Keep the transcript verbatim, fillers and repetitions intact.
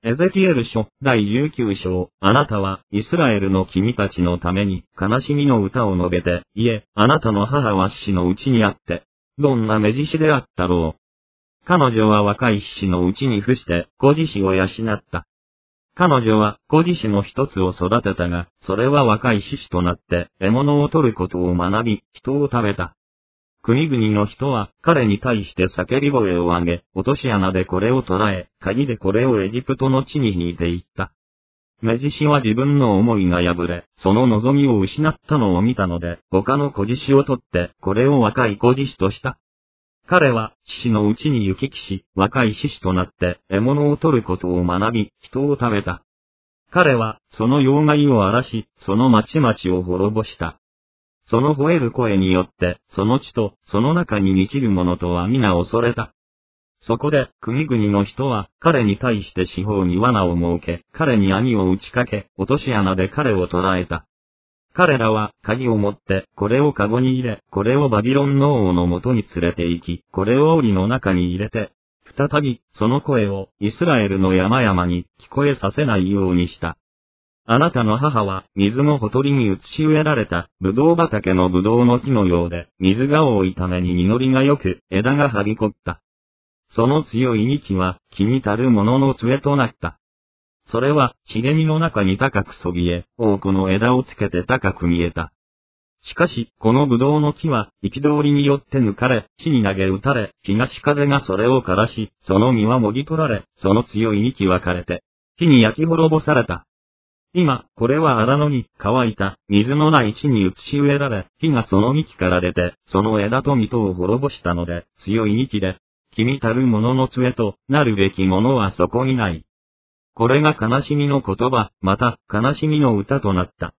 エゼキエル書だいじゅうきゅう章、あなたはイスラエルの君たちのために悲しみの歌を述べて、いえ、あなたの母は死のうちにあって、どんな目獅子であったろう。彼女は若い獅子のうちに伏して子獅子を養った。彼女は子獅子の一つを育てたが、それは若い獅子となって獲物を取ることを学び、人を食べた。国々の人は彼に対して叫び声を上げ、落とし穴でこれを捕らえ、鍵でこれをエジプトの地に引いていった。目獅子は自分の思いが破れ、その望みを失ったのを見たので、他の子獅子を取って、これを若い子獅子とした。彼は獅子のうちに行き来し、若い獅子となって獲物を取ることを学び、人を食べた。彼はその要害を荒らし、その町々を滅ぼした。その吠える声によって、その地と、その中に満ちる者とは皆恐れた。そこで、国々の人は、彼に対して四方に罠を設け、彼に網を打ちかけ、落とし穴で彼を捕らえた。彼らは、鍵を持って、これをカゴに入れ、これをバビロンの王のもとに連れて行き、これを檻の中に入れて、再び、その声を、イスラエルの山々に、聞こえさせないようにした。あなたの母は、水のほとりに移し植えられた、ブドウ畑のブドウの木のようで、水が多いために実りが良く、枝がはびこった。その強い幹は、木にたるものの杖となった。それは、茂みの中に高くそびえ、多くの枝をつけて高く見えた。しかし、このブドウの木は、憤りによって抜かれ、地に投げ打たれ、東風がそれを枯らし、その実はもぎ取られ、その強い幹は枯れて、火に焼き滅ぼされた。今、これは荒野に乾いた水のない地に移し植えられ、火がその幹から出て、その枝と実とを滅ぼしたので、強い幹で、君たる者の杖となるべきものはそこにない。これが悲しみの言葉、また悲しみの歌となった。